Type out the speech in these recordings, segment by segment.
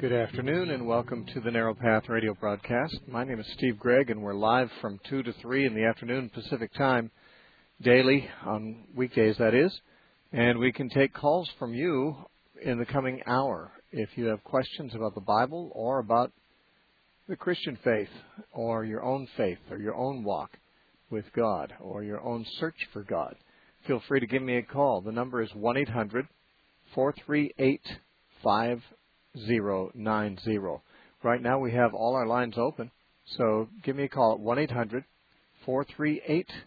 Good afternoon and welcome to the Narrow Path radio broadcast. My name is Steve Gregg and we're live from 2 to 3 in the afternoon Pacific time daily, on weekdays that is. And we can take calls from you in the coming hour if you have questions about the Bible or about the Christian faith or your own faith or your own walk with God or your own search for God. Feel free to give me a call. The number is 1-800-438-5090. Right now we have all our lines open, so give me a call at 1-800-438-5090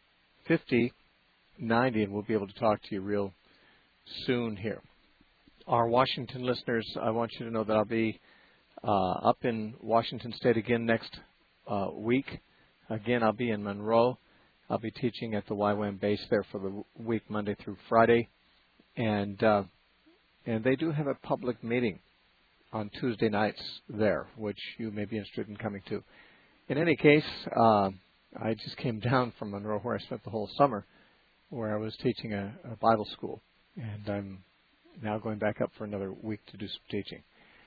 and we'll be able to talk to you real soon here. Our Washington listeners, I want you to know that I'll be up in Washington State again next week. Again, I'll be in Monroe. I'll be teaching at the YWAM base there for the week, Monday through Friday. And they do have a public meeting on Tuesday nights there, which you may be interested in coming to. In any case, I just came down from Monroe where I spent the whole summer, where I was teaching a Bible school. And I'm now going back up for another week to do some teaching.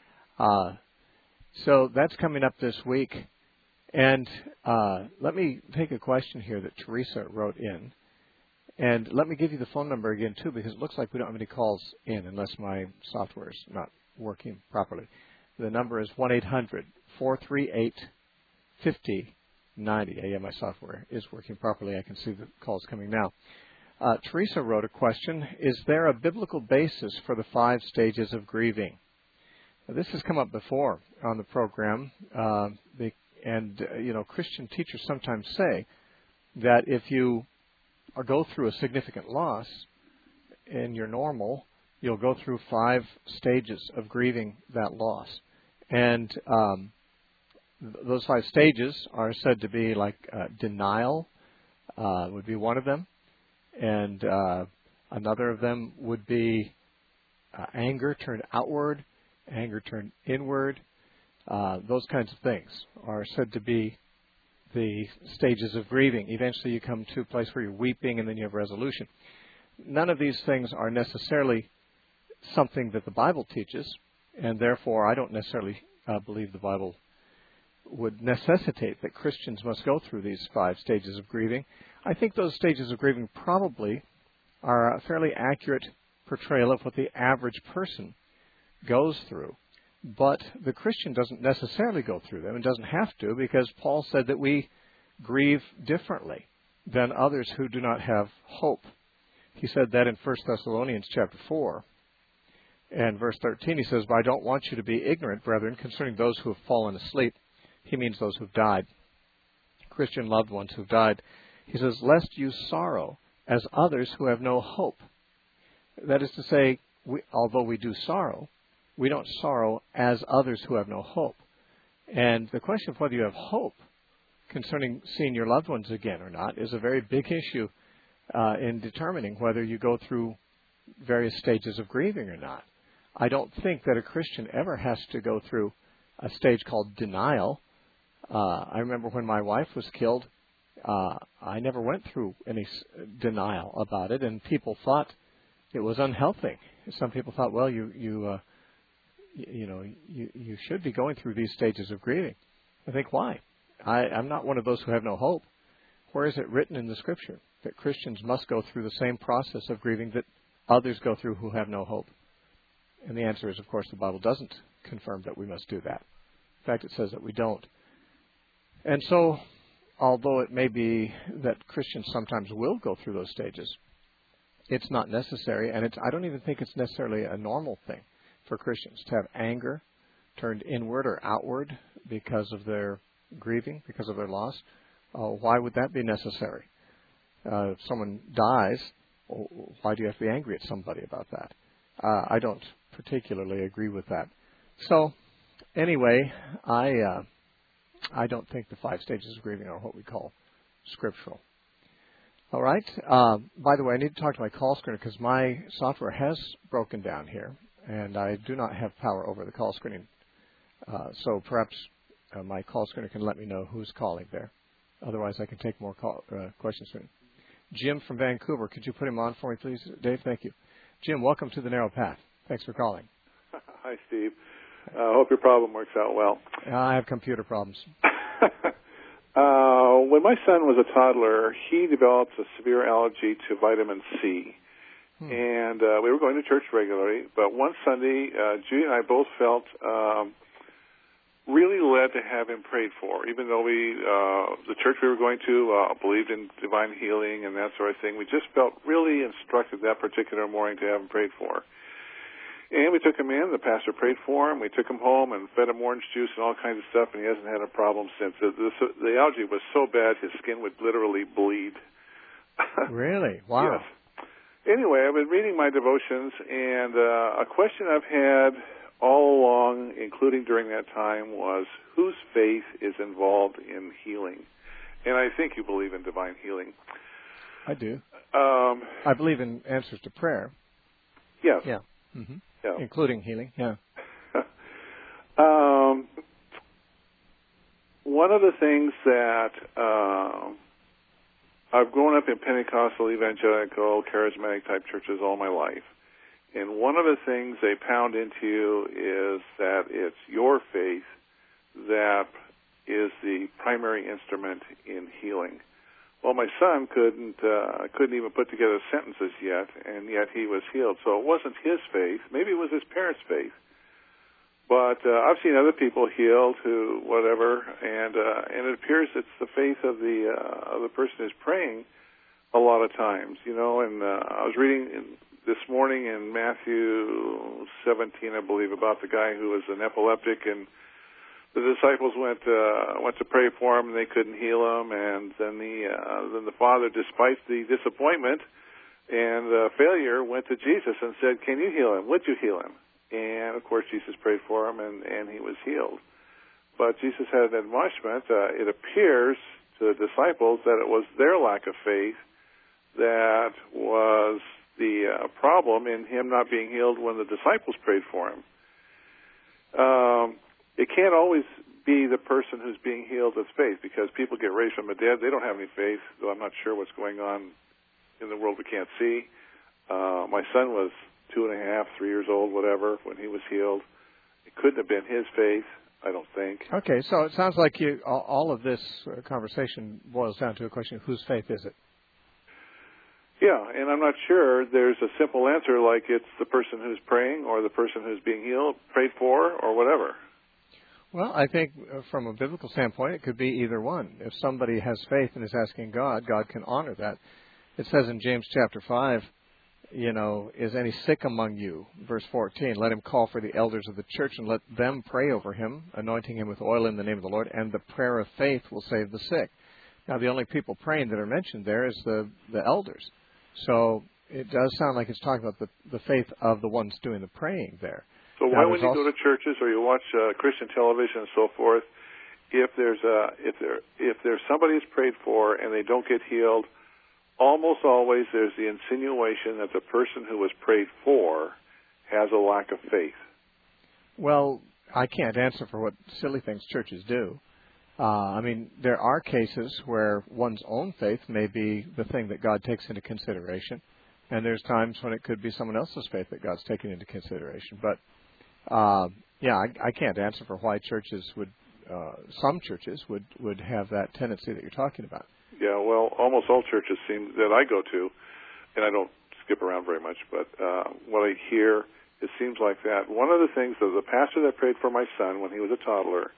So that's coming up this week. And let me take a question here that Teresa wrote in. And let me give you the phone number again, too, because it looks like we don't have any calls in unless my software is not working properly. The number is 1-800-438-5090. Yeah, my software is working properly. I can see the calls coming now. Teresa wrote a question. Is there a biblical basis for the 5 stages of grieving? Now, this has come up before on the program. Christian teachers sometimes say that if you go through a significant loss and you're normal, you'll go through 5 stages of grieving that loss. And those 5 stages are said to be like denial would be one of them. And another of them would be anger turned outward, anger turned inward. Those kinds of things are said to be the stages of grieving. Eventually you come to a place where you're weeping and then you have resolution. None of these things are necessarily something that the Bible teaches, and therefore I don't necessarily believe the Bible would necessitate that Christians must go through these 5 stages of grieving. I think those stages of grieving probably are a fairly accurate portrayal of what the average person goes through. But the Christian doesn't necessarily go through them and doesn't have to, because Paul said that we grieve differently than others who do not have hope. He said that in 1 Thessalonians chapter 4 and verse 13. He says, "But I don't want you to be ignorant, brethren, concerning those who have fallen asleep." He means those who have died, Christian loved ones who have died. He says, "Lest you sorrow as others who have no hope." That is to say, although we do sorrow, we don't sorrow as others who have no hope. And the question of whether you have hope concerning seeing your loved ones again or not is a very big issue in determining whether you go through various stages of grieving or not. I don't think that a Christian ever has to go through a stage called denial. I remember when my wife was killed, I never went through any denial about it, and people thought it was unhealthy. Some people thought, well, you should be going through these stages of grieving. I think, why? I'm not one of those who have no hope. Where is it written in the Scripture that Christians must go through the same process of grieving that others go through who have no hope? And the answer is, of course, the Bible doesn't confirm that we must do that. In fact, it says that we don't. And so, although it may be that Christians sometimes will go through those stages, it's not necessary, and I don't even think it's necessarily a normal thing for Christians to have anger turned inward or outward because of their grieving, because of their loss. Why would that be necessary? If someone dies, why do you have to be angry at somebody about that? I don't particularly agree with that. So, anyway, I don't think the 5 stages of grieving are what we call scriptural. All right. By the way, I need to talk to my call screener because my software has broken down here, and I do not have power over the call screening. So perhaps my call screener can let me know who's calling there. Otherwise, I can take more questions soon. Jim from Vancouver, could you put him on for me, please? Dave, thank you. Jim, welcome to the Narrow Path. Thanks for calling. Hi, Steve. I hope your problem works out well. I have computer problems. When my son was a toddler, he developed a severe allergy to vitamin C. And we were going to church regularly, but one Sunday, Judy and I both felt really led to have him prayed for. Even though the church we were going to believed in divine healing and that sort of thing, we just felt really instructed that particular morning to have him prayed for. And we took him in. The pastor prayed for him. We took him home and fed him orange juice and all kinds of stuff, and he hasn't had a problem since. The allergy was so bad his skin would literally bleed. Really? Wow. Yes. Anyway, I've been reading my devotions, and a question I've had all along, including during that time, was whose faith is involved in healing? And I think you believe in divine healing. I do. I believe in answers to prayer. Yes. Yeah. Mm-hmm. Yeah. Including healing, yeah. One of the things that I've grown up in Pentecostal, evangelical, charismatic type churches all my life. And one of the things they pound into you is that it's your faith that is the primary instrument in healing. Well, my son couldn't even put together sentences yet, and yet he was healed. So it wasn't his faith. Maybe it was his parents' faith. But I've seen other people healed who whatever, and it appears it's the faith of the person who's praying a lot of times, you know. And I was reading this morning in Matthew 17, I believe, about the guy who was an epileptic, and the disciples went to pray for him, and they couldn't heal him. And then the father, despite the disappointment and failure, went to Jesus and said, "Can you heal him? Would you heal him?" And of course, Jesus prayed for him, and he was healed. But Jesus had an admonishment. It appears to the disciples that it was their lack of faith that was the problem in him not being healed when the disciples prayed for him. It can't always be the person who's being healed that's faith, because people get raised from the dead. They don't have any faith, though I'm not sure what's going on in the world we can't see. My son was 2.5, 3 years old, whatever, when he was healed. It couldn't have been his faith, I don't think. Okay, so it sounds like all of this conversation boils down to a question of whose faith is it? Yeah, and I'm not sure there's a simple answer like it's the person who's praying or the person who's being healed, prayed for, or whatever. Well, I think from a biblical standpoint, it could be either one. If somebody has faith and is asking God, God can honor that. It says in James chapter 5, you know, is any sick among you? Verse 14, let him call for the elders of the church and let them pray over him, anointing him with oil in the name of the Lord, and the prayer of faith will save the sick. Now, the only people praying that are mentioned there is the elders. So it does sound like it's talking about the faith of the ones doing the praying there. So why, when you go to churches or you watch Christian television and so forth, if there's somebody who's prayed for and they don't get healed, almost always there's the insinuation that the person who was prayed for has a lack of faith. Well, I can't answer for what silly things churches do. I mean, there are cases where one's own faith may be the thing that God takes into consideration, and there's times when it could be someone else's faith that God's taken into consideration. But, I can't answer for why churches some churches would have that tendency that you're talking about. Yeah, well, almost all churches seem that I go to, and I don't skip around very much, but what I hear, it seems like that. One of the things that the pastor that prayed for my son when he was a toddler,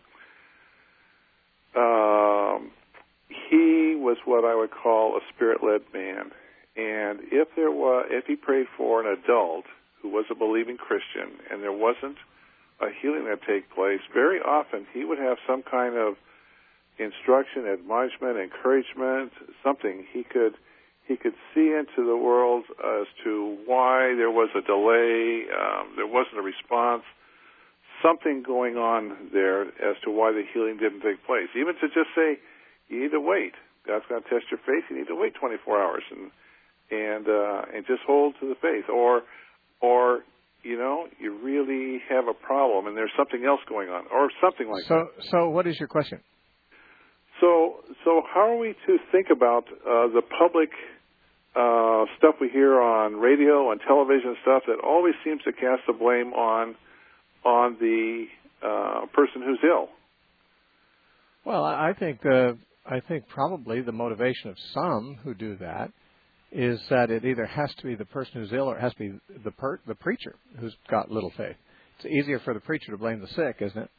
he was what I would call a spirit-led man. And if he prayed for an adult who was a believing Christian and there wasn't a healing that take place, very often he would have some kind of instruction, admonishment, encouragement, something he could see into the world as to why there was a delay, there wasn't a response, something going on there as to why the healing didn't take place. Even to just say, you need to wait. God's going to test your faith. You need to wait 24 hours and just hold to the faith. Or you know, you really have a problem and there's something else going on, or something like that. So what is your question? So how are we to think about the public stuff we hear on radio and television stuff that always seems to cast the blame on the person who's ill? Well, I think probably the motivation of some who do that is that it either has to be the person who's ill or it has to be the preacher who's got little faith. It's easier for the preacher to blame the sick, isn't it?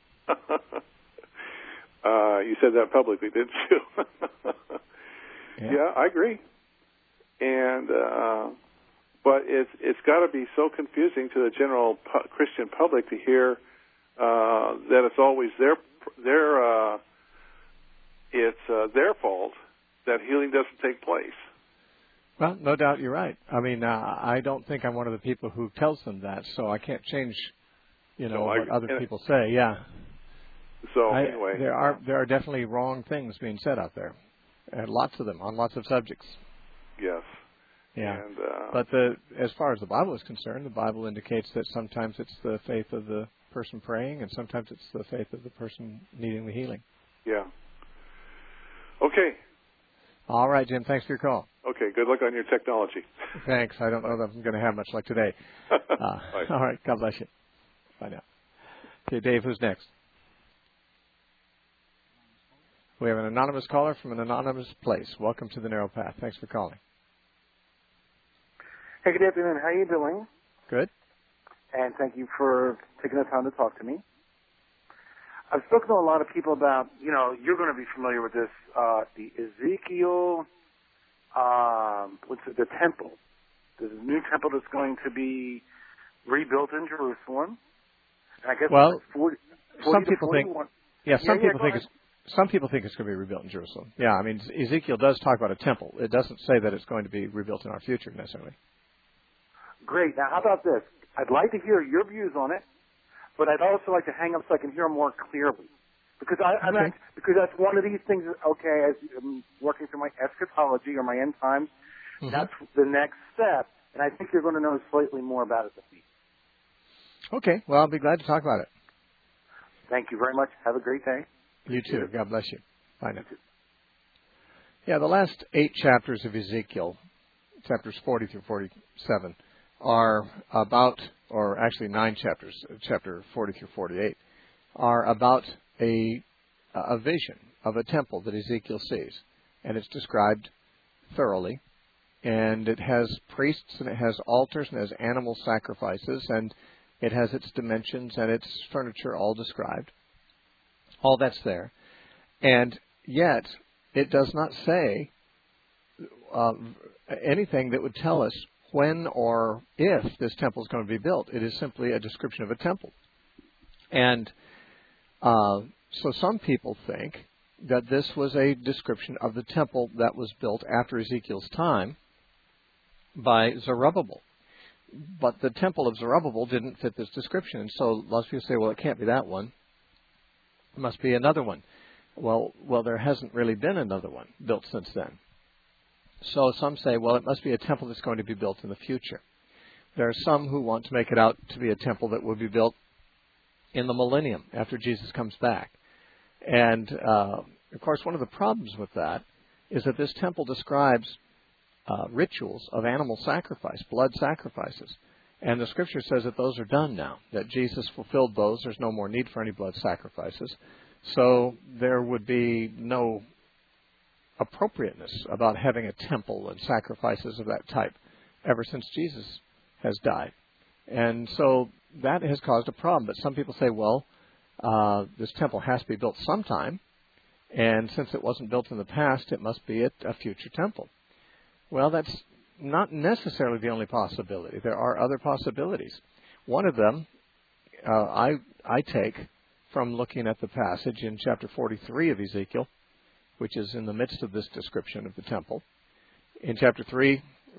You said that publicly, didn't you? Yeah, I agree. And but it's got to be so confusing to the general Christian public to hear that it's always their fault that healing doesn't take place. Well, no doubt you're right. I mean, I don't think I'm one of the people who tells them that, so I can't change, what other people say. Yeah. So anyway, there are definitely wrong things being said out there, and lots of them on lots of subjects. Yes. Yeah. And, but as far as the Bible is concerned, the Bible indicates that sometimes it's the faith of the person praying, and sometimes it's the faith of the person needing the healing. Yeah. Okay. All right, Jim. Thanks for your call. Okay. Good luck on your technology. Thanks. I don't know that I'm going to have much luck today. All right. God bless you. Bye now. Okay, Dave, who's next? We have an anonymous caller from an anonymous place. Welcome to the Narrow Path. Thanks for calling. Hey, good afternoon. How are you doing? Good. And thank you for taking the time to talk to me. I've spoken to a lot of people about, you're going to be familiar with this, the Ezekiel, the temple. There's a new temple that's going to be rebuilt in Jerusalem. And I guess some people think, some people think it's going to be rebuilt in Jerusalem. Yeah, I mean, Ezekiel does talk about a temple. It doesn't say that it's going to be rebuilt in our future necessarily. Great. Now, how about this? I'd like to hear your views on it, but I'd also like to hang up so I can hear more clearly. Because because that's one of these things, as I'm working through my eschatology or my end times, that's the next step, and I think you're going to know slightly more about it than me. Okay. Well, I'll be glad to talk about it. Thank you very much. Have a great day. You too. God bless you. Bye now. Yeah, the last 8 chapters of Ezekiel, chapters 40 through 47, are about, or actually 9 chapters, chapter 40 through 48, are about a vision of a temple that Ezekiel sees. And it's described thoroughly. And it has priests, and it has altars, and it has animal sacrifices, and it has its dimensions and its furniture all described. All that's there. And yet, it does not say anything that would tell us when or if this temple is going to be built. It is simply a description of a temple. And so some people think that this was a description of the temple that was built after Ezekiel's time by Zerubbabel. But the temple of Zerubbabel didn't fit this description. And so lots of people say, well, it can't be that one. It must be another one. Well, there hasn't really been another one built since then. So some say, well, it must be a temple that's going to be built in the future. There are some who want to make it out to be a temple that will be built in the millennium after Jesus comes back. And, of course, one of the problems with that is that this temple describes rituals of animal sacrifice, blood sacrifices. And the Scripture says that those are done now, that Jesus fulfilled those. There's no more need for any blood sacrifices. So there would be no appropriateness about having a temple and sacrifices of that type ever since Jesus has died. And so that has caused a problem. But some people say, well, this temple has to be built sometime, and since it wasn't built in the past, it must be a future temple. Well, that's not necessarily the only possibility. There are other possibilities. One of them I take from looking at the passage in chapter 43 of Ezekiel, which is in the midst of this description of the temple. In chapter 43,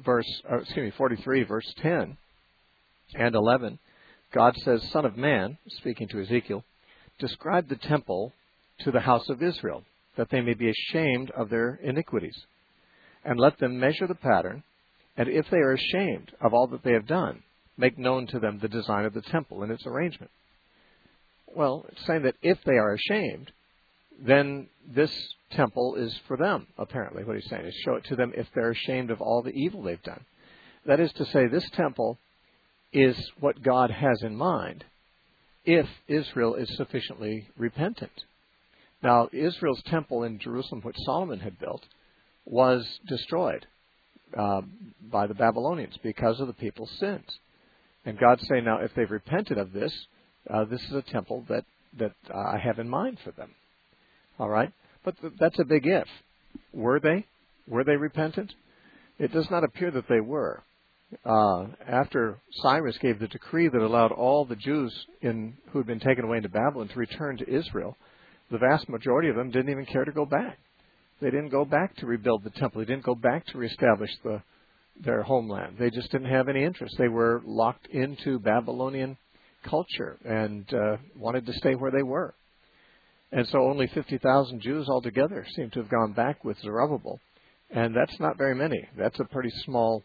verse 10 and 11, God says, Son of man, speaking to Ezekiel, describe the temple to the house of Israel, that they may be ashamed of their iniquities. And let them measure the pattern, and if they are ashamed of all that they have done, make known to them the design of the temple and its arrangement. Well, it's saying that if they are ashamed, then this temple is for them, apparently. What he's saying is show it to them if they're ashamed of all the evil they've done. That is to say, this temple is what God has in mind. if Israel is sufficiently repentant. Now, Israel's temple in Jerusalem, which Solomon had built, was destroyed by the Babylonians because of the people's sins. And God's saying, now, if they've repented of this, this is a temple that I have in mind for them. All right? But that's a big if. Were they? Were they repentant? It does not appear that they were. After Cyrus gave the decree that allowed all the Jews who had been taken away into Babylon to return to Israel, the vast majority of them didn't even care to go back. They didn't go back to rebuild the temple. They didn't go back to reestablish their homeland. They just didn't have any interest. They were locked into Babylonian culture and wanted to stay where they were. And so only 50,000 Jews altogether seem to have gone back with Zerubbabel. And that's not very many. That's a pretty small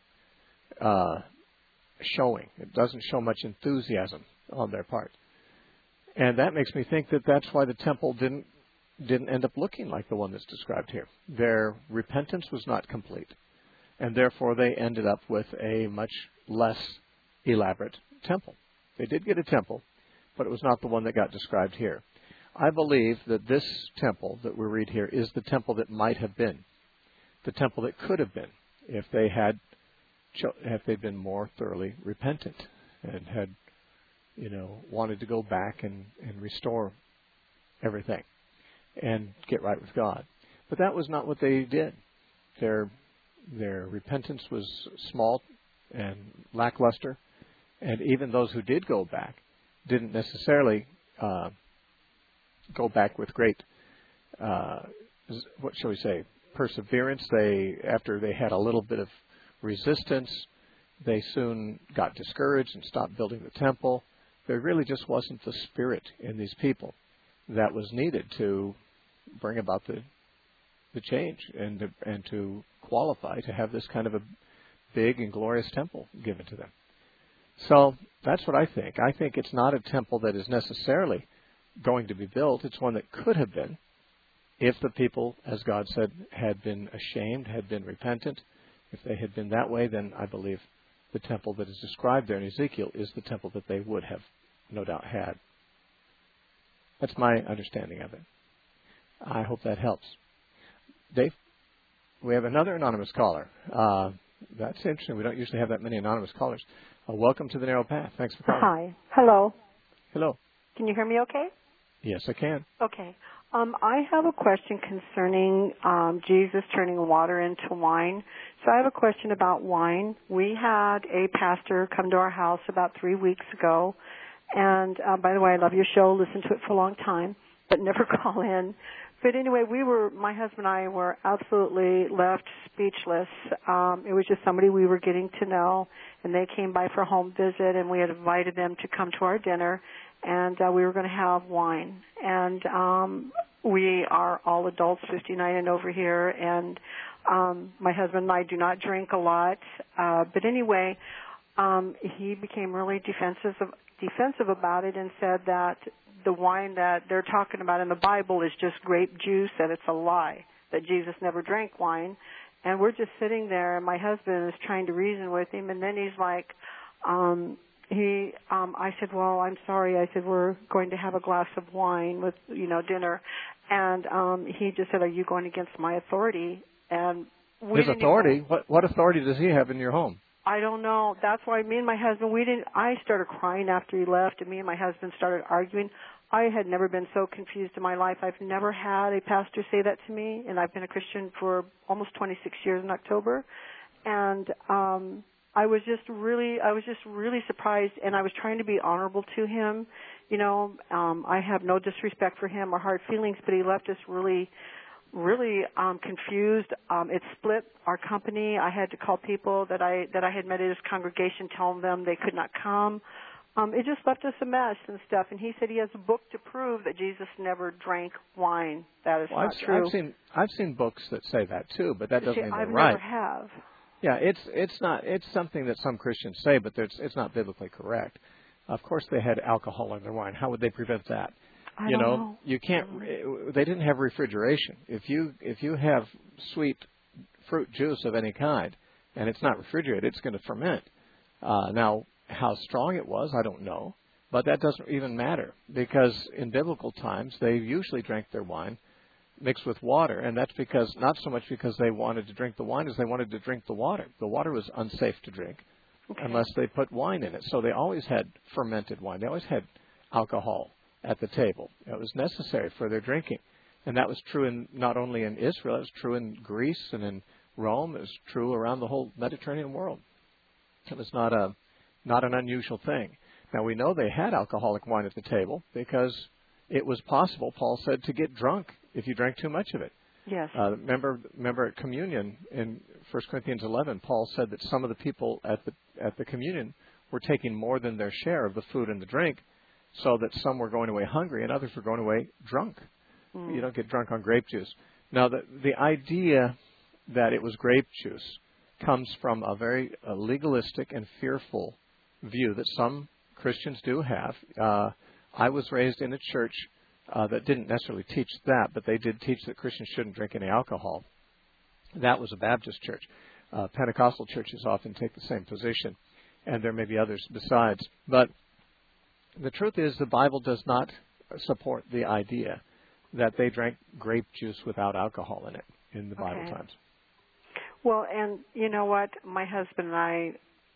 showing. It doesn't show much enthusiasm on their part. And that makes me think that that's why the temple didn't end up looking like the one that's described here. Their repentance was not complete. And therefore they ended up with a much less elaborate temple. They did get a temple, but it was not the one that got described here. I believe that this temple that we read here is the temple that might have been, the temple that could have been, if they'd been more thoroughly repentant and had, wanted to go back and restore everything and get right with God. But that was not what they did. Their repentance was small and lackluster, and even those who did go back didn't necessarily go back with great, what shall we say, perseverance. After they had a little bit of resistance, they soon got discouraged and stopped building the temple. There really just wasn't the spirit in these people that was needed to bring about the change and to qualify to have this kind of a big and glorious temple given to them. So that's what I think. I think it's not a temple that is necessarily going to be built. It's one that could have been if the people, as God said, had been ashamed, had been repentant. If they had been that way, then I believe the temple that is described there in Ezekiel is the temple that they would have no doubt had. That's my understanding of it. I hope that helps. Dave, we have another anonymous caller. That's interesting. We don't usually have that many anonymous callers. Welcome to the Narrow Path. Thanks for calling. Hi. Hello. Hello. Can you hear me okay? Yes, I can. Okay. I have a question concerning Jesus turning water into wine. So I have a question about wine. We had a pastor come to our house about 3 weeks ago. And by the way, I love your show. Listen to it for a long time, but never call in. But anyway, my husband and I were absolutely left speechless. It was just somebody we were getting to know, and they came by for a home visit, and we had invited them to come to our dinner, and we were going to have wine. And we are all adults, 59 and over here, and my husband and I do not drink a lot. But anyway, he became really defensive about it and said that the wine that they're talking about in the Bible is just grape juice, and it's a lie, that Jesus never drank wine. And we're just sitting there, and my husband is trying to reason with him, and then he's like, I said, well, I'm sorry. I said, we're going to have a glass of wine with, dinner. And he just said, are you going against my authority? And his authority? What authority does he have in your home? I don't know. That's why me and my husband, I started crying after he left, and me and my husband started arguing. I had never been so confused in my life. I've never had a pastor say that to me, and I've been a Christian for almost 26 years in October. And I was just really surprised, and I was trying to be honorable to him. I have no disrespect for him or hard feelings, but he left us really confused. It split our company. I had to call people that I had met at his congregation, telling them they could not come. It just left us a mess and stuff. And he said he has a book to prove that Jesus never drank wine. That is not true. I've seen books that say that too, but that doesn't mean they're right. right. I never have. Yeah, it's something that some Christians say, but it's not biblically correct. Of course, they had alcohol in their wine. How would they prevent that? I don't know. You can't. They didn't have refrigeration. If you have sweet fruit juice of any kind and it's not refrigerated, it's going to ferment. Now, how strong it was, I don't know. But that doesn't even matter, because in biblical times they usually drank their wine mixed with water, and that's because not so much because they wanted to drink the wine as they wanted to drink the water. The water was unsafe to drink unless they put wine in it. So they always had fermented wine. They always had alcohol at the table. It was necessary for their drinking. And that was true not only in Israel, it was true in Greece and in Rome. It was true around the whole Mediterranean world. It was not an unusual thing. Now, we know they had alcoholic wine at the table because it was possible, Paul said, to get drunk if you drank too much of it. Yes. Remember at communion in 1 Corinthians 11, Paul said that some of the people at the communion were taking more than their share of the food and the drink, so that some were going away hungry and others were going away drunk. You don't get drunk on grape juice. Now, the idea that it was grape juice comes from a very legalistic and fearful view that some Christians do have. I was raised in a church that didn't necessarily teach that, but they did teach that Christians shouldn't drink any alcohol. That was a Baptist church. Pentecostal churches often take the same position, and there may be others besides. But the truth is the Bible does not support the idea that they drank grape juice without alcohol in it in the Bible times. Well, and you know what? My husband and I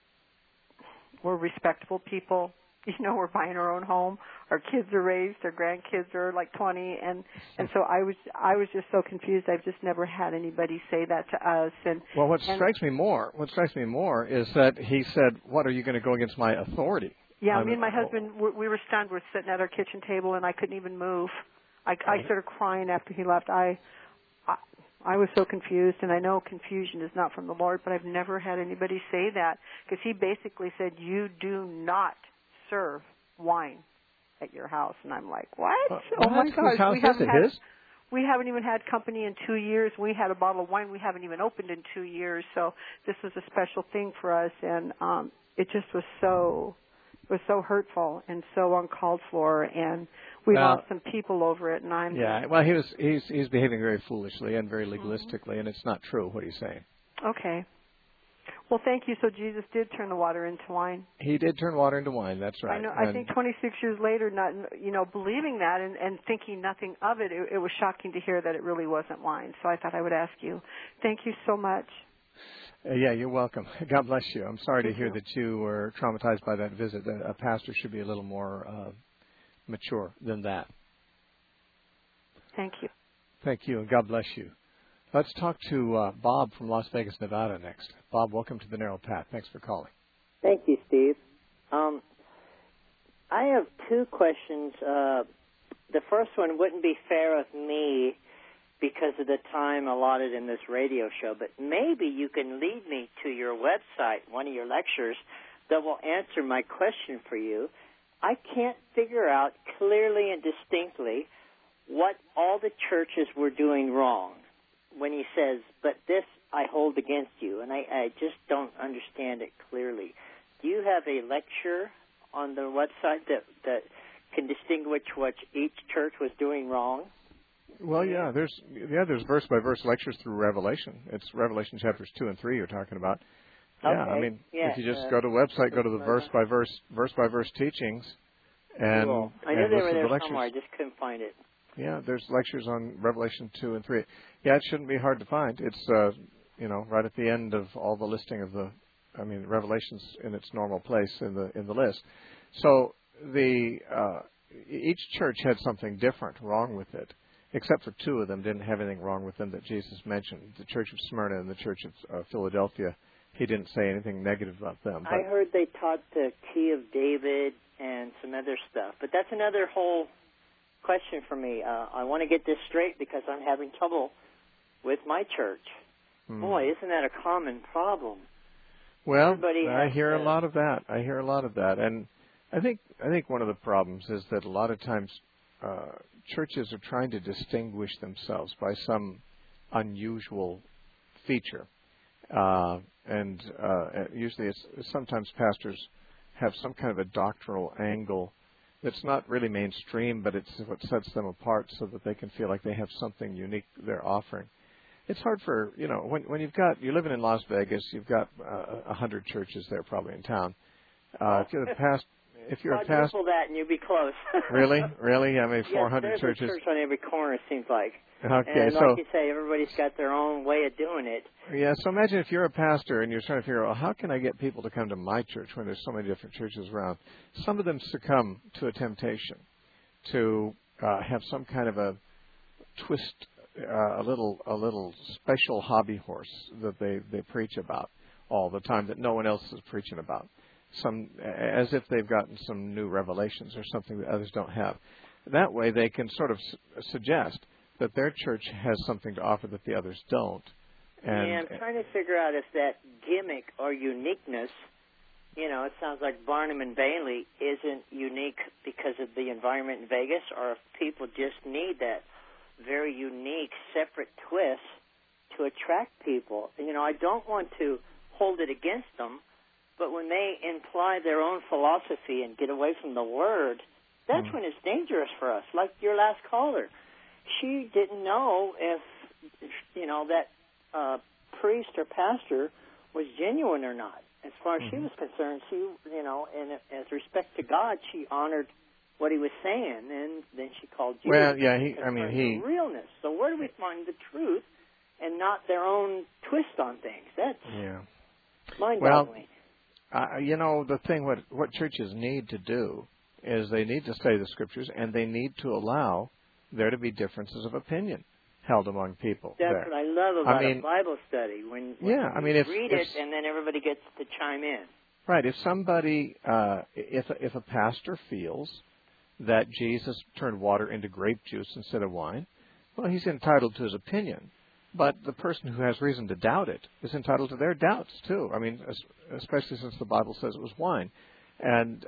were respectable people. You know, we're buying our own home. Our kids are raised. Our grandkids are like 20, and so I was just so confused. I've just never had anybody say that to us. And well, what strikes me more is that he said, "What, are you going to go against my authority?" Yeah, me and my husband, we were stunned. We're sitting at our kitchen table, and I couldn't even move. I started crying after he left. I was so confused, and I know confusion is not from the Lord, but I've never had anybody say that, because he basically said, "You do not serve wine at your house." And I'm like, what? Oh my gosh. We haven't even had company in 2 years. We had a bottle of wine we haven't even opened in 2 years. So this was a special thing for us, and it just was so hurtful and so uncalled for, and we lost some people over it. And I'm he's behaving very foolishly and very legalistically, and it's not true what he's saying. Okay. Well, thank you. So Jesus did turn the water into wine. He did turn water into wine. That's right. I know. I think 26 years later, not believing that and thinking nothing of it, it was shocking to hear that it really wasn't wine. So I thought I would ask you. Thank you so much. Yeah, you're welcome. God bless you. I'm sorry to hear that you were traumatized by that visit. A pastor should be a little more mature than that. Thank you. Thank you, and God bless you. Let's talk to Bob from Las Vegas, Nevada next. Bob, welcome to the Narrow Path. Thanks for calling. Thank you, Steve. I have two questions. The first one wouldn't be fair of me because of the time allotted in this radio show, but maybe you can lead me to your website, one of your lectures, that will answer my question for you. I can't figure out clearly and distinctly what all the churches were doing wrong when he says, "But this I hold against you," and I just don't understand it clearly. Do you have a lecture on the website that can distinguish what each church was doing wrong? Well, there's verse-by-verse lectures through Revelation. It's Revelation chapters 2 and 3 you're talking about. Okay. Yeah, I mean, if you just go to the website, go to the verse-by-verse teachings, and cool. I knew they were there lectures. somewhere. I just couldn't find it. Yeah, there's lectures on Revelation 2 and 3. Yeah, it shouldn't be hard to find. It's right at the end of all the listing of Revelation's in its normal place in the list. So each church had something different wrong with it, except for two of them didn't have anything wrong with them that Jesus mentioned. The Church of Smyrna and the Church of Philadelphia, he didn't say anything negative about them. I heard they taught the Key of David and some other stuff, but that's another whole question for me. I want to get this straight because I'm having trouble with my church. Boy, isn't that a common problem? Well, I hear a lot of that. And I think one of the problems is that a lot of times churches are trying to distinguish themselves by some unusual feature. And usually sometimes pastors have some kind of a doctrinal angle that's not really mainstream, but it's what sets them apart so that they can feel like they have something unique they're offering. It's hard for, when you're living in Las Vegas, you've got 100 churches there probably in town. If you're if you're a quadruple pastor, that and you'd be close. really? I mean, Yes, 400 there's churches. a church on every corner, it seems like. Okay, And so like you say, everybody's got their own way of doing it. yeah, so imagine if you're a pastor and you're trying to figure out, how can I get people to come to my church when there's so many different churches around? Some of them succumb to a temptation to have some kind of a twist, a little special hobby horse that they preach about all the time that no one else is preaching about. Some as if they've gotten some new revelations or something that others don't have. That way, they can sort of suggest that their church has something to offer that the others don't. And yeah, I'm trying to figure out if that gimmick or uniqueness, it sounds like Barnum and Bailey isn't unique because of the environment in Vegas, or if people just need that very unique, separate twist to attract people. I don't want to hold it against them, but when they imply their own philosophy and get away from the Word, that's when it's dangerous for us. Like your last caller. She didn't know if, that priest or pastor was genuine or not. As far as she was concerned, she, and as respect to God, she honored what he was saying, and then she called Jesus. Well, yeah, the realness. So where do we find the truth and not their own twist on things? That's mind-boggling. Well, the thing what churches need to do is they need to study the Scriptures, and they need to allow there to be differences of opinion held among people. That's there. what I love about a Bible study. When you read it, and then everybody gets to chime in. Right. If somebody, if a pastor feels that Jesus turned water into grape juice instead of wine, well, he's entitled to his opinion. But the person who has reason to doubt it is entitled to their doubts too. I mean, especially since the Bible says it was wine. And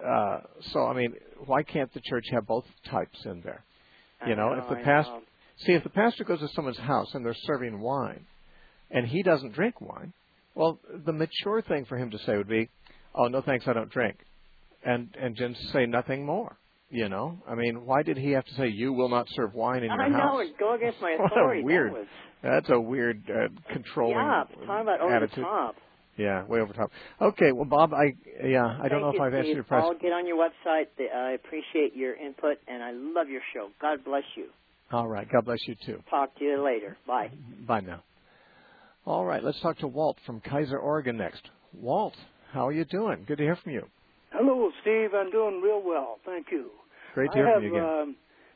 why can't the church have both types in there? If the pastor goes to someone's house and they're serving wine, and he doesn't drink wine, well, the mature thing for him to say would be, "Oh, no thanks, I don't drink," and just say nothing more. Why did he have to say, "You will not serve wine in your house"? I know, and go against my authority. That's a weird controlling talking about over attitude. The top. Yeah, way over top. Okay, well, Bob, I don't know if I've answered your question. I'll get on your website. I appreciate your input, and I love your show. God bless you. All right, God bless you too. Talk to you later. Bye. Bye now. All right, let's talk to Walt from Kaiser, Oregon next. Walt, how are you doing? Good to hear from you. Hello, Steve. I'm doing real well. Thank you. Great to hear from you again. I have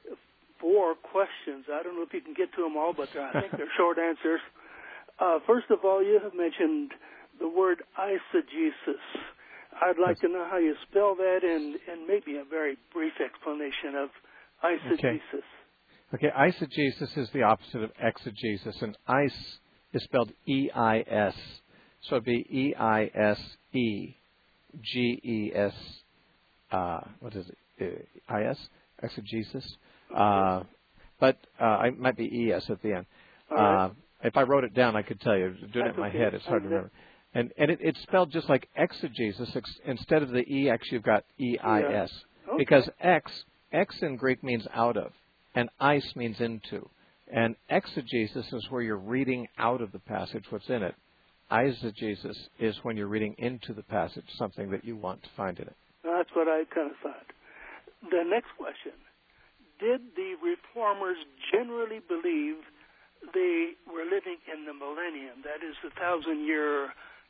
4 questions. I don't know if you can get to them all, but I think they're short answers. First of all, you have mentioned the word eisegesis. I'd like to know how you spell that and maybe a very brief explanation of eisegesis. Okay, eisegesis is the opposite of exegesis, and eis is spelled E-I-S. So it'd be E-I-S-E-G-E-S, what is it, I-S, exegesis? But it might be E-S at the end. Right. If I wrote it down, I could tell you. Doing it in my okay. head, it's hard to remember. And it's spelled just like exegesis. Instead of the E-X, you've got E-I-S. Yeah. Okay. Because X in Greek means out of, and eis means into. And exegesis is where you're reading out of the passage what's in it. Eisegesis is when you're reading into the passage something that you want to find in it. That's what I kind of thought. The next question. Did the reformers generally believe they were living in the millennium? That is the 1,000-year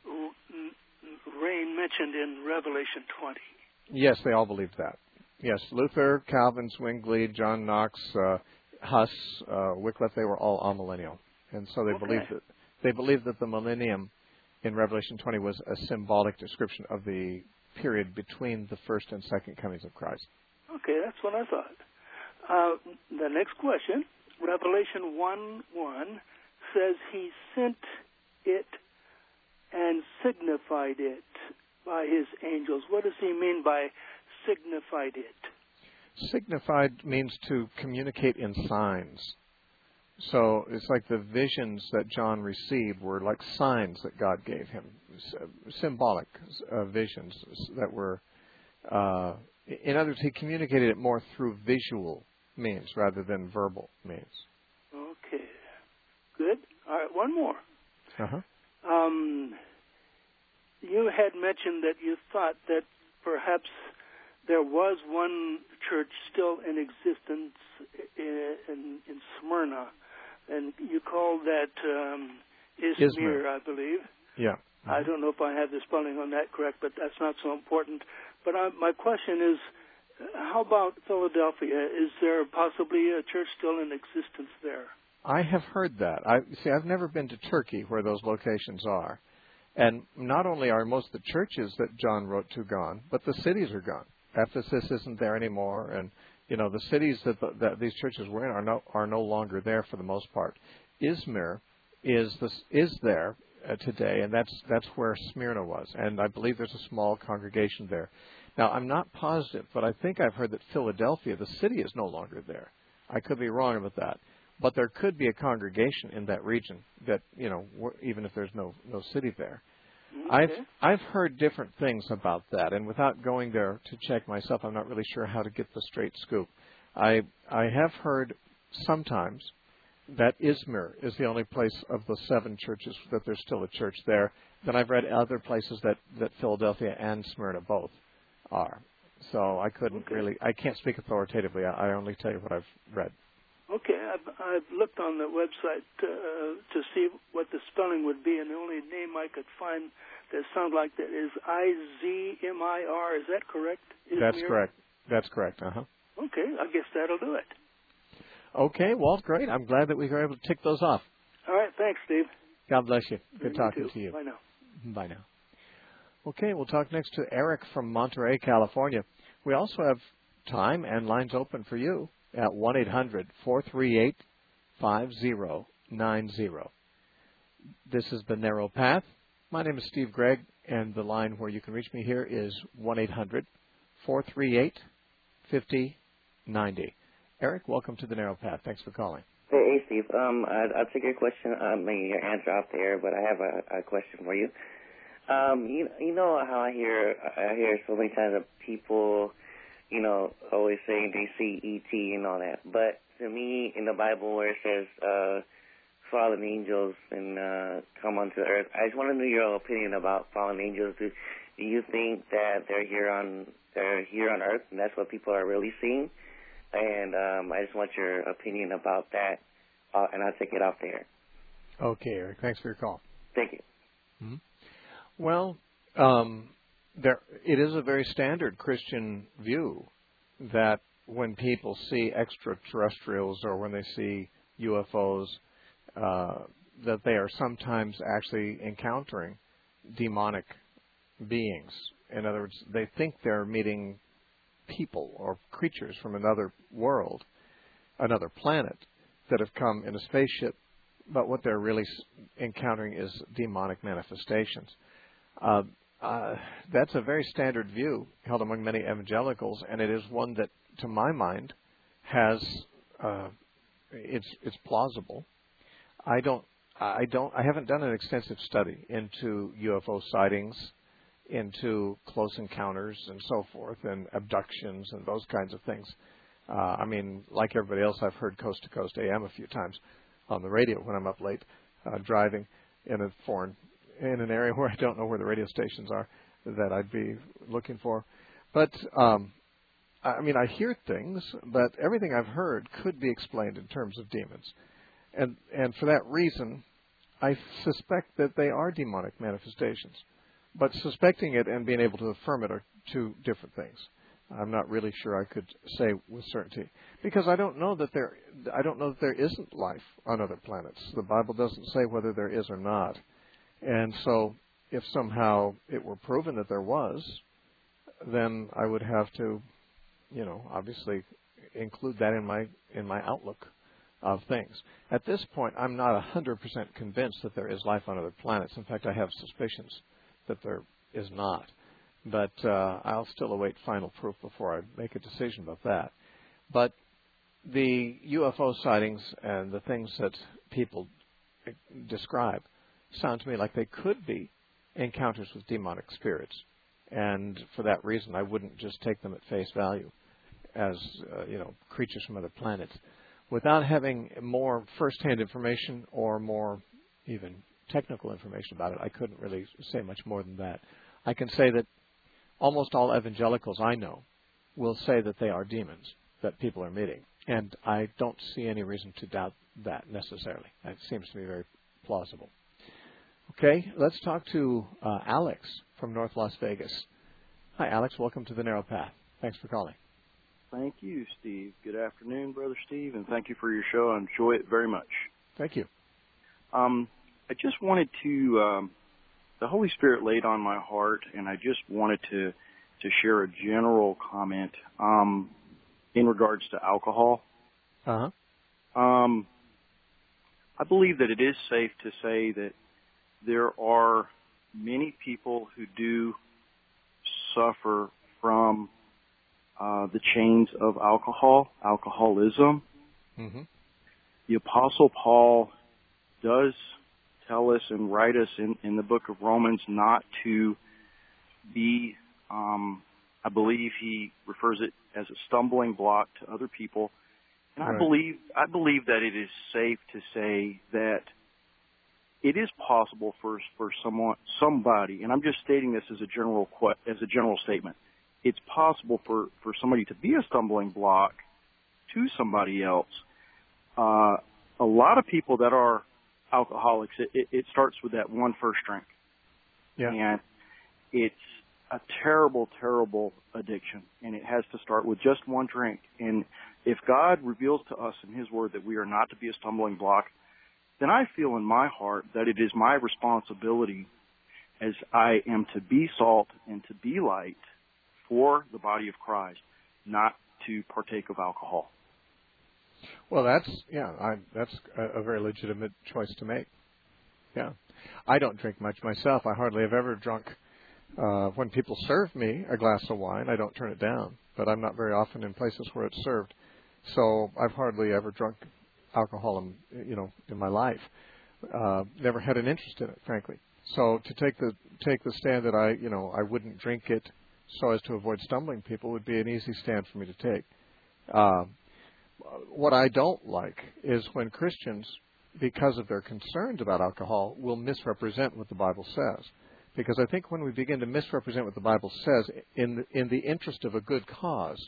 reign mentioned in Revelation 20. Yes, they all believed that. Yes, Luther, Calvin, Zwingli, John Knox, Huss, Wycliffe, they were all amillennial. And so they believed that the millennium in Revelation 20 was a symbolic description of the period between the first and second comings of Christ. Okay, that's what I thought. The next question, Revelation 1:1 says he sent it and signified it by his angels. What does he mean by signified it? Signified means to communicate in signs. So it's like the visions that John received were like signs that God gave him, symbolic visions that were, in other words, he communicated it more through visual means rather than verbal means. Okay. Good. All right, one more. Uh-huh. You had mentioned that you thought that perhaps there was one church still in existence in Smyrna, and you called that Izmir, I believe. Yeah. I don't know if I have the spelling on that correct, but that's not so important. But my question is, how about Philadelphia? Is there possibly a church still in existence there? I have heard that. I've never been to Turkey where those locations are. And not only are most of the churches that John wrote to gone, but the cities are gone. Ephesus isn't there anymore, and the cities that these churches were in are no longer there for the most part. Izmir is there today, and that's where Smyrna was, and I believe there's a small congregation there. Now, I'm not positive, but I think I've heard that Philadelphia, the city, is no longer there. I could be wrong about that, but there could be a congregation in that region that even if there's no city there. Okay. I've heard different things about that, and without going there to check myself, I'm not really sure how to get the straight scoop. I have heard sometimes that Izmir is the only place of the 7 churches that there's still a church there. Then I've read other places that Philadelphia and Smyrna both are. So I can't speak authoritatively. I only tell you what I've read. Okay, I've looked on the website to see what the spelling would be, and the only name I could find that sounds like that is Izmir. Is that correct? Izmir? That's correct. Okay, I guess that'll do it. Okay, Walt, great. I'm glad that we were able to tick those off. All right, thanks, Steve. God bless you. Good talking to you. Bye now. Bye now. Okay, we'll talk next to Eric from Monterey, California. We also have time and lines open for you at 1-800-438-5090. This is The Narrow Path. My name is Steve Gregg, and the line where you can reach me here is 1-800-438-5090. Eric, welcome to The Narrow Path. Thanks for calling. Hey, Steve. I'll take your question, your answer off the air, but I have a question for you. You know how I hear so many times of people, always saying they see E.T. and all that. But to me, in the Bible where it says fallen angels and come onto the earth, I just want to know your opinion about fallen angels. Do you think that they're here on earth and that's what people are really seeing? And I just want your opinion about that, and I'll take it off there. Okay, Eric. Thanks for your call. Thank you. Mm-hmm. Well, it is a very standard Christian view that when people see extraterrestrials or when they see UFOs, that they are sometimes actually encountering demonic beings. In other words, they think they're meeting people or creatures from another world, another planet, that have come in a spaceship, but what they're really encountering is demonic manifestations. That's a very standard view held among many evangelicals, and it is one that, to my mind, has it's plausible. I haven't done an extensive study into UFO sightings, into close encounters and so forth, and abductions and those kinds of things. Like everybody else, I've heard Coast to Coast AM a few times on the radio when I'm up late driving in an area where I don't know where the radio stations are that I'd be looking for. But I hear things, but everything I've heard could be explained in terms of demons, and for that reason, I suspect that they are demonic manifestations. But suspecting it and being able to affirm it are two different things. I'm not really sure I could say with certainty, because I don't know that there isn't life on other planets. The Bible doesn't say whether there is or not. And so if somehow it were proven that there was, then I would have to, obviously include that in my outlook of things. At this point, I'm not 100% convinced that there is life on other planets. In fact, I have suspicions that there is not. But I'll still await final proof before I make a decision about that. But the UFO sightings and the things that people describe sound to me like they could be encounters with demonic spirits. And for that reason, I wouldn't just take them at face value as, creatures from other planets. Without having more first-hand information or more even technical information about it, I couldn't really say much more than that. I can say that almost all evangelicals I know will say that they are demons that people are meeting. And I don't see any reason to doubt that necessarily. That seems to be very plausible. Okay, let's talk to Alex from North Las Vegas. Hi, Alex. Welcome to the Narrow Path. Thanks for calling. Thank you, Steve. Good afternoon, Brother Steve, and thank you for your show. I enjoy it very much. Thank you. I just wanted to, the Holy Spirit laid on my heart, and I just wanted to share a general comment in regards to alcohol. Uh-huh. I believe that it is safe to say that there are many people who do suffer from the chains of alcoholism. Mm-hmm. The Apostle Paul does tell us and write us in the book of Romans not to be, I believe he refers it as a stumbling block to other people. And right. I believe that it is safe to say that it is possible for somebody, and I'm just stating this as a general statement. It's possible for somebody to be a stumbling block to somebody else. A lot of people that are alcoholics, it starts with that one first drink. Yeah. And it's a terrible, terrible addiction, and it has to start with just one drink. And if God reveals to us in His Word that we are not to be a stumbling block, then I feel in my heart that it is my responsibility as I am to be salt and to be light for the body of Christ, not to partake of alcohol. Well, that's a very legitimate choice to make. Yeah. I don't drink much myself. I hardly have ever drunk. When people serve me a glass of wine, I don't turn it down, but I'm not very often in places where it's served. So I've hardly ever drunk alcohol in my life. Never had an interest in it, frankly. So to take the stand that I wouldn't drink it so as to avoid stumbling people would be an easy stand for me to take. What I don't like is when Christians, because of their concerns about alcohol, will misrepresent what the Bible says. Because I think when we begin to misrepresent what the Bible says in the interest of a good cause,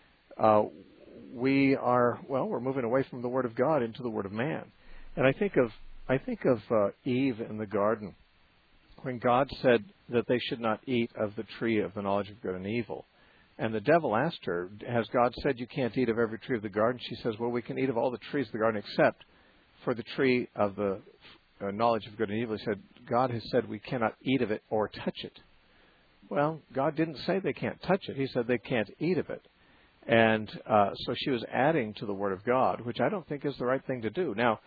we're moving away from the Word of God into the Word of man. And I think of Eve in the garden, when God said that they should not eat of the tree of the knowledge of good and evil. And the devil asked her, has God said you can't eat of every tree of the garden? She says, well, we can eat of all the trees of the garden except for the tree of the knowledge of good and evil. He said, God has said we cannot eat of it or touch it. Well, God didn't say they can't touch it. He said they can't eat of it. And so she was adding to the Word of God, which I don't think is the right thing to do. Now,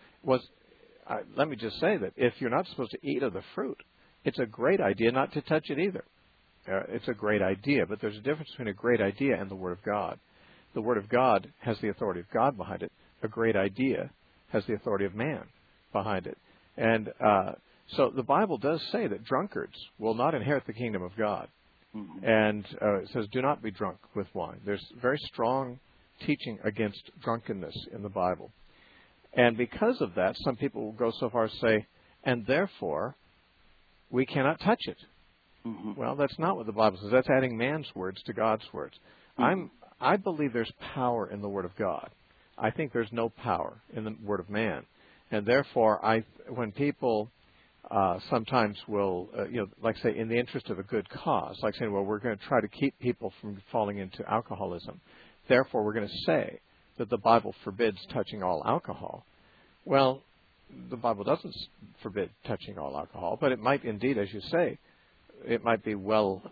let me just say that if you're not supposed to eat of the fruit, it's a great idea not to touch it either. It's a great idea, but there's a difference between a great idea and the Word of God. The Word of God has the authority of God behind it. A great idea has the authority of man behind it. And so the Bible does say that drunkards will not inherit the kingdom of God. Mm-hmm. And it says, do not be drunk with wine. There's very strong teaching against drunkenness in the Bible. And because of that, some people will go so far as to say, and therefore, we cannot touch it. Mm-hmm. Well, that's not what the Bible says. That's adding man's words to God's words. Mm-hmm. I believe there's power in the Word of God. I think there's no power in the Word of man. And therefore, when people sometimes will, like say, in the interest of a good cause, like saying, well, we're going to try to keep people from falling into alcoholism. Therefore, we're going to say that the Bible forbids touching all alcohol. Well, the Bible doesn't forbid touching all alcohol, but it might indeed, as you say, it might be well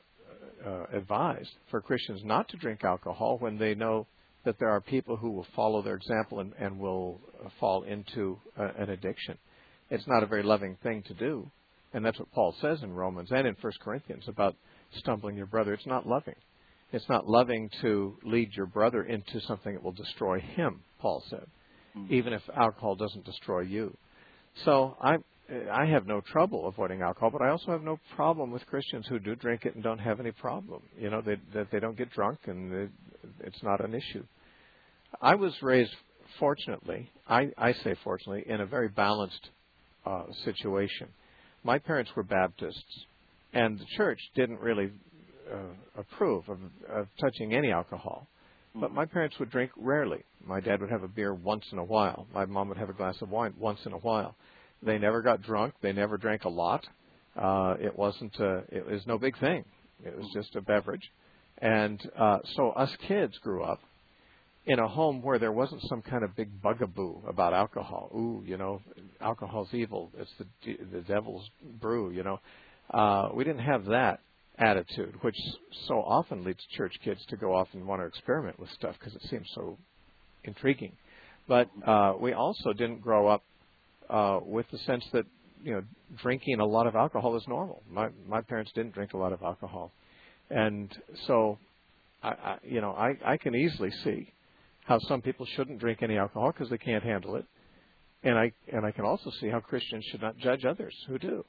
advised for Christians not to drink alcohol when they know that there are people who will follow their example and will fall into an addiction. It's not a very loving thing to do. And that's what Paul says in Romans and in 1 Corinthians about stumbling your brother. It's not loving. It's not loving to lead your brother into something that will destroy him, Paul said, even if alcohol doesn't destroy you. So I have no trouble avoiding alcohol, but I also have no problem with Christians who do drink it and don't have any problem. They don't get drunk and it's not an issue. I was raised, fortunately, I say fortunately, in a very balanced situation. My parents were Baptists, and the church didn't really approve of touching any alcohol. But my parents would drink rarely. My dad would have a beer once in a while. My mom would have a glass of wine once in a while. They never got drunk. They never drank a lot. It was no big thing. It was just a beverage. And so us kids grew up in a home where there wasn't some kind of big bugaboo about alcohol. Ooh, alcohol's evil. It's the devil's brew, We didn't have that attitude, which so often leads church kids to go off and want to experiment with stuff because it seems so intriguing. But we also didn't grow up with the sense that drinking a lot of alcohol is normal. My parents didn't drink a lot of alcohol, and so I can easily see how some people shouldn't drink any alcohol because they can't handle it, and I can also see how Christians should not judge others who do.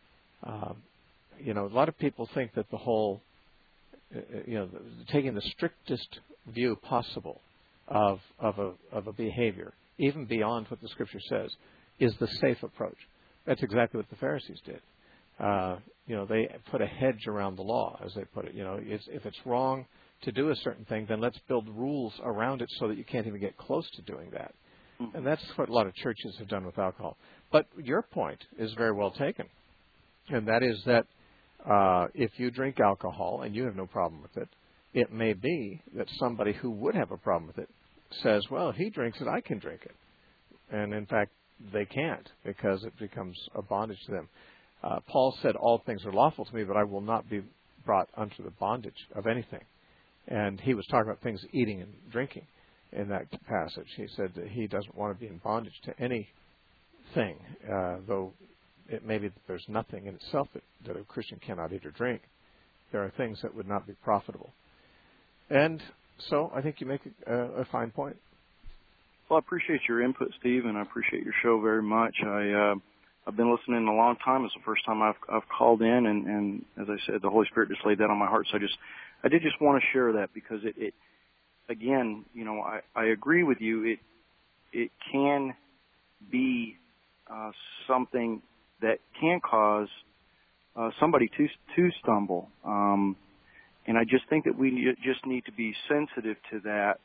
A lot of people think that the whole, taking the strictest view possible of a behavior, even beyond what the Scripture says, is the safe approach. That's exactly what the Pharisees did. They put a hedge around the law, as they put it. If it's wrong to do a certain thing, then let's build rules around it so that you can't even get close to doing that. Mm-hmm. And that's what a lot of churches have done with alcohol. But your point is very well taken, and that is that if you drink alcohol and you have no problem with it, it may be that somebody who would have a problem with it says, well, he drinks it, I can drink it. And in fact, they can't because it becomes a bondage to them. Paul said, all things are lawful to me, but I will not be brought under the bondage of anything. And he was talking about things eating and drinking in that passage. He said that he doesn't want to be in bondage to anything, though it may be that there's nothing in itself that a Christian cannot eat or drink. There are things that would not be profitable. And so I think you make a fine point. Well, I appreciate your input, Steve, and I appreciate your show very much. I've been listening a long time. It's the first time I've called in, and as I said, the Holy Spirit just laid that on my heart. So I did just want to share that because it again, I agree with you. It can be something that can cause somebody to stumble, and I just think that we just need to be sensitive to that.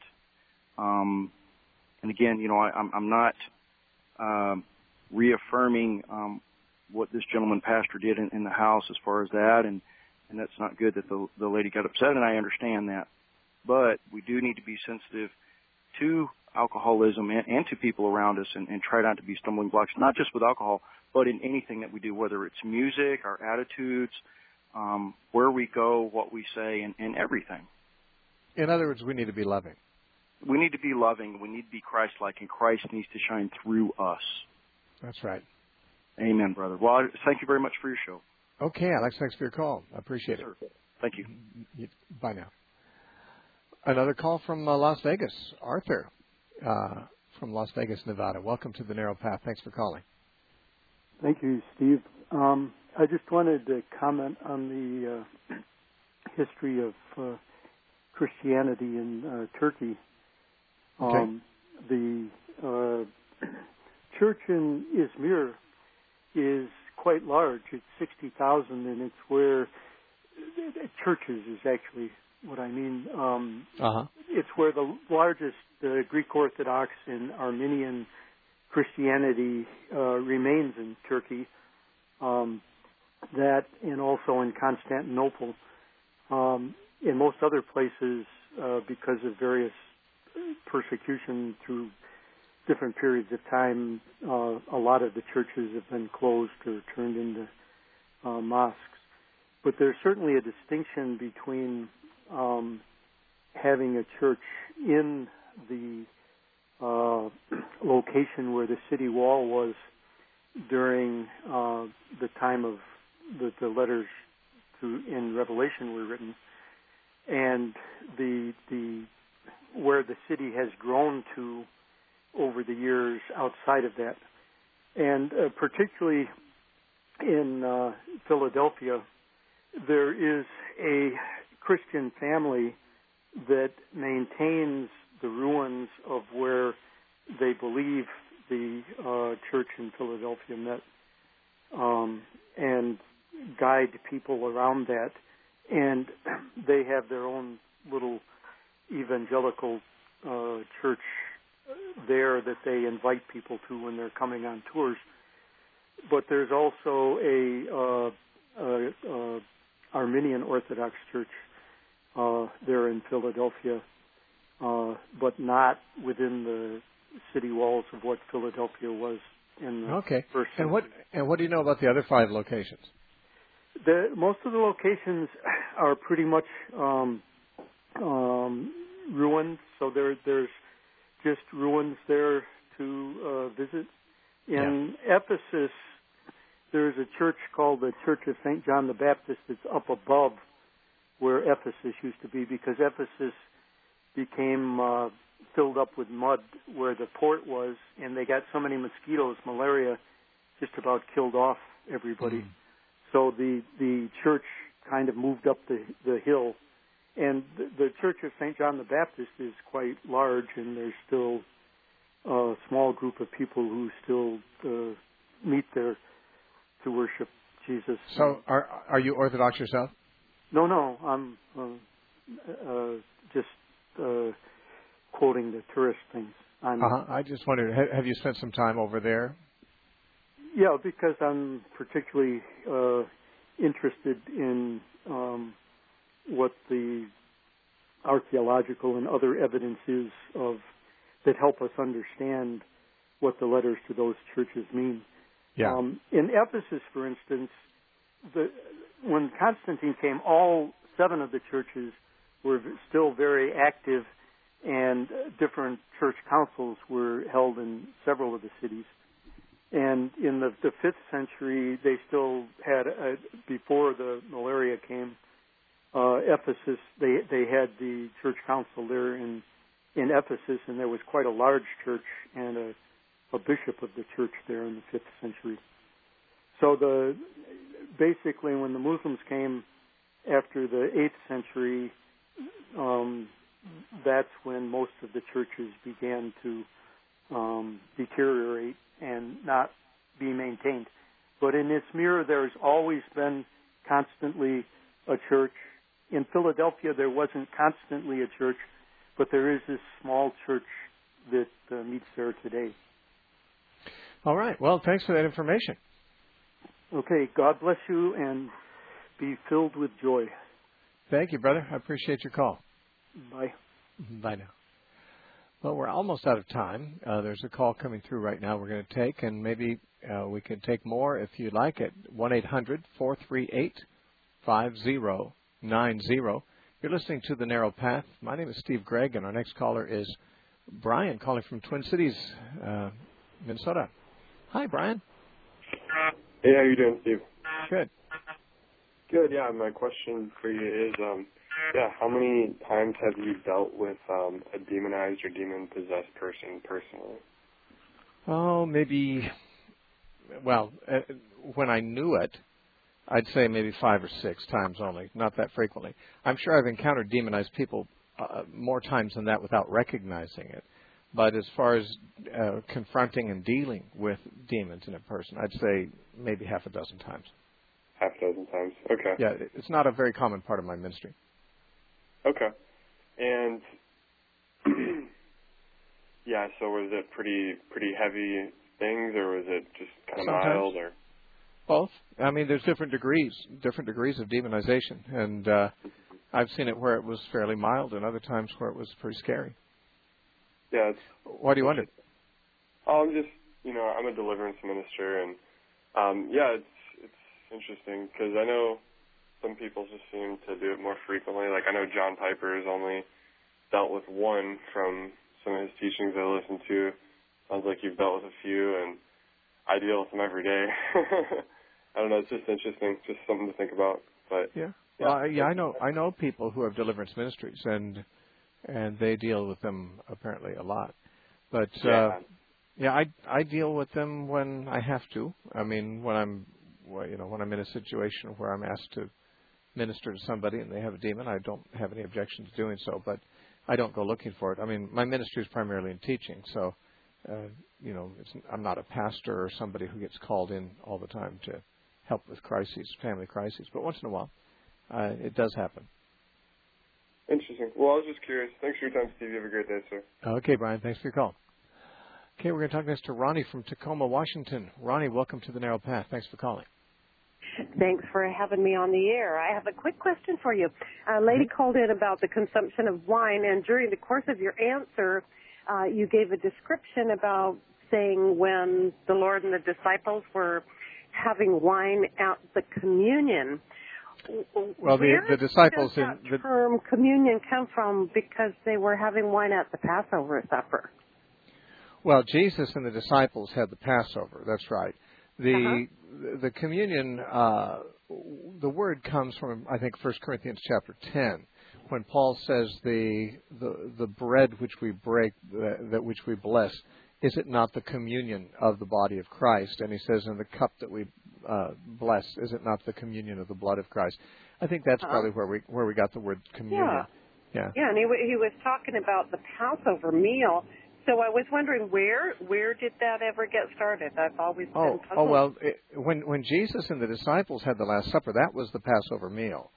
And again, I'm not reaffirming what this gentleman pastor did in the house as far as that, and that's not good that the lady got upset, and I understand that. But we do need to be sensitive to alcoholism and to people around us and try not to be stumbling blocks, not just with alcohol, but in anything that we do, whether it's music, our attitudes, where we go, what we say, and everything. In other words, we need to be loving. We need to be loving. We need to be Christ-like, and Christ needs to shine through us. That's right. Amen, brother. Well, thank you very much for your show. Okay, Alex, thanks for your call. I appreciate it. Thank you. Bye now. Another call from Las Vegas. Arthur from Las Vegas, Nevada. Welcome to the Narrow Path. Thanks for calling. Thank you, Steve. I just wanted to comment on the history of Christianity in Turkey. Okay. The church in Izmir is quite large. It's 60,000, and it's where churches is actually what I mean. It's where the largest Greek Orthodox and Armenian Christianity remains in Turkey. That, and also in Constantinople. In most other places, because of various persecution through different periods of time, a lot of the churches have been closed or turned into mosques. But there's certainly a distinction between having a church in the location where the city wall was during the time of the letters in Revelation were written, and the where the city has grown to over the years outside of that. And particularly in Philadelphia, there is a Christian family that maintains the ruins of where they believe the church in Philadelphia met, and guide people around that. and they have their own little evangelical church there that they invite people to when they're coming on tours. But there's also a Armenian Orthodox church there in Philadelphia, but not within the city walls of what Philadelphia was in the first century. And what do you know about the other 5 locations? Most of the locations are pretty much ruined, so there's just ruins there to visit. In Ephesus, there's a church called the Church of St. John the Baptist that's up above where Ephesus used to be, because Ephesus became filled up with mud where the port was, and they got so many mosquitoes, malaria just about killed off everybody. So the church kind of moved up the hill. And the Church of St. John the Baptist is quite large, and there's still a small group of people who still meet there to worship Jesus. So are you Orthodox yourself? No, I'm just quoting the tourist things. I just wondered, have you spent some time over there? Yeah, because I'm particularly interested in what the archaeological and other evidence is of that help us understand what the letters to those churches mean. Yeah. In Ephesus, for instance, when Constantine came, all 7 of the churches were still very active, and different church councils were held in several of the cities. And in the 5th century, they still had, before the malaria came, Ephesus, they had the church council there in Ephesus, and there was quite a large church and a bishop of the church there in the 5th century. So basically when the Muslims came after the 8th century, that's when most of the churches began to deteriorate and not be maintained. But in Izmir, there's always been constantly a church. In Philadelphia, there wasn't constantly a church, but there is this small church that meets there today. All right. Well, thanks for that information. Okay. God bless you and be filled with joy. Thank you, brother. I appreciate your call. Bye. Bye now. Well, we're almost out of time. There's a call coming through right now we're going to take, and maybe we can take more if you'd like at 1-800-438-5090. You're listening to The Narrow Path. My name is Steve Gregg, and our next caller is Brian, calling from Twin Cities, Minnesota. Hi, Brian. Hey, how you doing, Steve? Good. Good, yeah. My question for you is, how many times have you dealt with a demonized or demon-possessed person personally? Oh, maybe, when I knew it, I'd say maybe 5 or 6 times only, not that frequently. I'm sure I've encountered demonized people more times than that without recognizing it. But as far as confronting and dealing with demons in a person, I'd say maybe half a dozen times. Half a dozen times, okay. Yeah, it's not a very common part of my ministry. Okay. And, so was it pretty heavy things, or was it just kind of mild? Or both. I mean, there's different degrees of demonization, and I've seen it where it was fairly mild and other times where it was pretty scary. Yeah. Why do you wonder? I'm just, I'm a deliverance minister, and it's interesting because I know some people just seem to do it more frequently. Like I know John Piper has only dealt with one from some of his teachings I listened to. Sounds like you've dealt with a few, and I deal with them every day. I don't know. It's just interesting, just something to think about. But I know people who have deliverance ministries, and they deal with them apparently a lot. But I deal with them when I have to. I mean, when I'm in a situation where I'm asked to minister to somebody and they have a demon, I don't have any objection to doing so, but I don't go looking for it. I mean, my ministry is primarily in teaching, so I'm not a pastor or somebody who gets called in all the time to help with crises, family crises. But once in a while, It does happen. Interesting. Well, I was just curious. Thanks for your time, Steve. You have a great day, sir. Okay, Brian. Thanks for your call. Okay, we're going to talk next to Ronnie from Tacoma, Washington. Ronnie, welcome to the Narrow Path. Thanks for calling. Thanks for having me on the air. I have a quick question for you. A lady called in about the consumption of wine, and during the course of your answer, you gave a description about saying when the Lord and the disciples were having wine at the communion. Well, the disciples in the term communion come from, because they were having wine at the Passover supper. Well, Jesus and the disciples had the Passover. That's right. The communion, the word comes from, I think, 1 Corinthians chapter 10, when Paul says the bread which we break, that which we bless, is it not the communion of the body of Christ? And he says, in the cup that we bless, is it not the communion of the blood of Christ? I think that's probably where we got the word communion. Yeah, and he was talking about the Passover meal. So I was wondering, where did that ever get started? I've always been puzzled. Well, when Jesus and the disciples had the Last Supper, that was the Passover meal.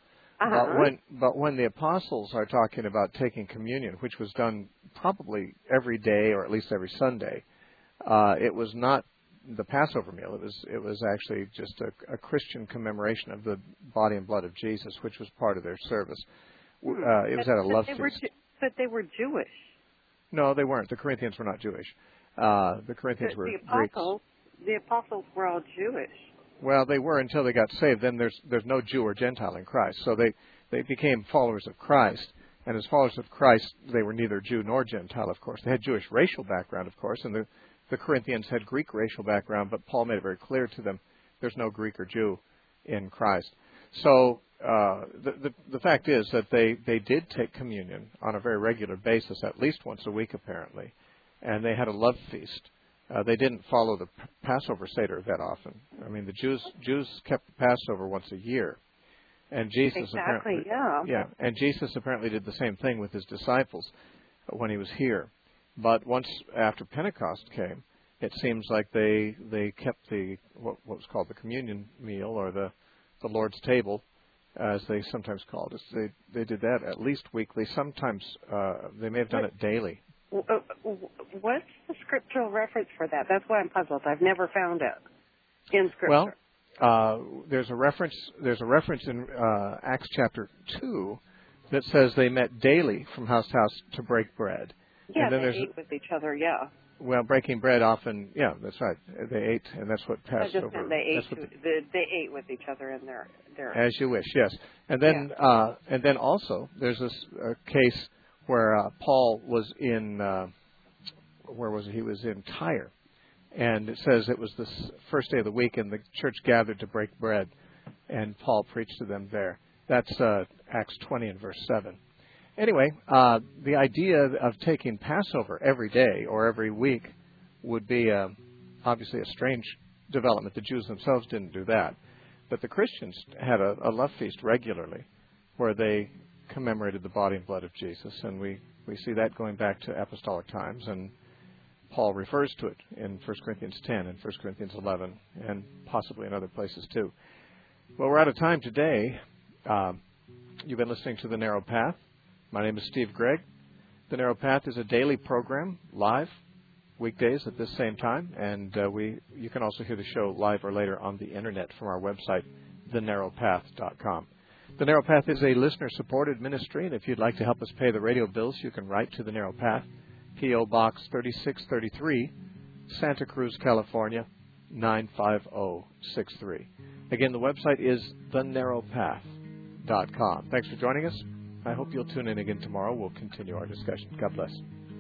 But when the apostles are talking about taking communion, which was done probably every day or at least every Sunday, it was not the Passover meal. It was actually just a Christian commemoration of the body and blood of Jesus, which was part of their service. It was at a love feast. But they were Jewish. No, they weren't. The Corinthians were not Jewish. The Corinthians were Greeks. The apostles were all Jewish. Well, they were until they got saved. Then there's no Jew or Gentile in Christ. So they became followers of Christ. And as followers of Christ, they were neither Jew nor Gentile, of course. They had Jewish racial background, of course, and the Corinthians had Greek racial background, but Paul made it very clear to them there's no Greek or Jew in Christ. So the fact is that they did take communion on a very regular basis, at least once a week apparently, and they had a love feast. They didn't follow the Passover Seder that often. I mean, the Jews kept the Passover once a year, and Jesus and Jesus apparently did the same thing with his disciples when he was here. But once after Pentecost came, it seems like they kept the what was called the communion meal, or the Lord's table, as they sometimes called it. They did that at least weekly. Sometimes they may have done it daily. What's the scriptural reference for that? That's why I'm puzzled. I've never found it in Scripture. Well, there's a reference in Acts chapter 2 that says they met daily from house to house to break bread. Yeah, and then they ate with each other. Yeah. Well, breaking bread often, that's right. They ate, and that's what Passover. I just meant they ate with each other in their. As you wish, yes. And then also there's this case where Paul was in, where was he? He was in Tyre, and it says it was the first day of the week, and the church gathered to break bread, and Paul preached to them there. That's Acts 20 and verse 7. Anyway, the idea of taking Passover every day or every week would be obviously a strange development. The Jews themselves didn't do that. But the Christians had a love feast regularly where they commemorated the body and blood of Jesus. And we see that going back to apostolic times. And Paul refers to it in 1 Corinthians 10 and 1 Corinthians 11 and possibly in other places too. Well, we're out of time today. You've been listening to The Narrow Path. My name is Steve Gregg. The Narrow Path is a daily program, live, weekdays at this same time, and you can also hear the show live or later on the Internet from our website, thenarrowpath.com. The Narrow Path is a listener-supported ministry, and if you'd like to help us pay the radio bills, you can write to The Narrow Path, P.O. Box 3633, Santa Cruz, California, 95063. Again, the website is thenarrowpath.com. Thanks for joining us. I hope you'll tune in again tomorrow. We'll continue our discussion. God bless.